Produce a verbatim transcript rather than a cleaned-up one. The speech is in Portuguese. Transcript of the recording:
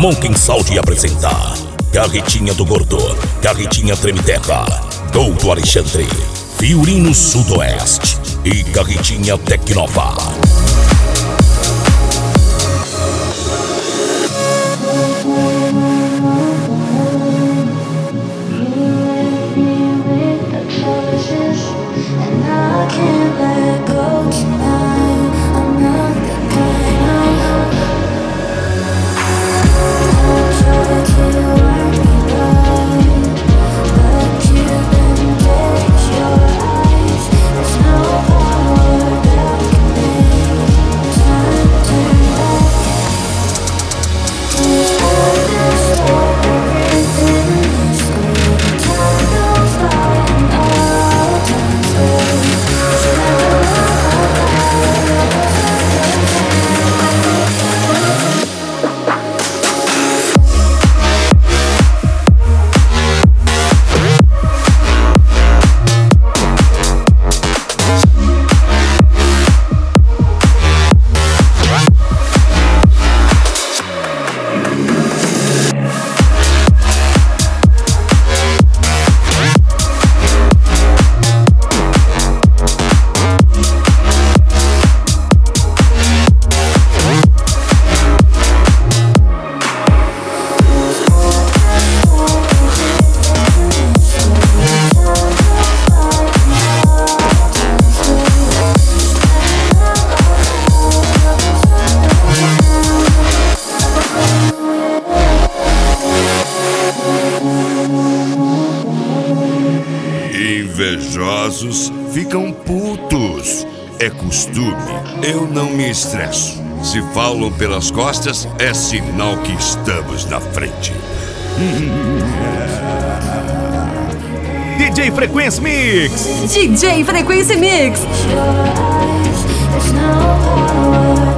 Monkey Sound apresenta Carretinha do Gordo, Carretinha Treme-Terra, Doutor Alexandre, Fiorino Sudoeste e Carretinha Tecnova. Invejosos ficam putos. É costume. Eu não me estresso. Se falam pelas costas, é sinal que estamos na frente. D J Frequência Mix! D J Frequência Mix! There's no power.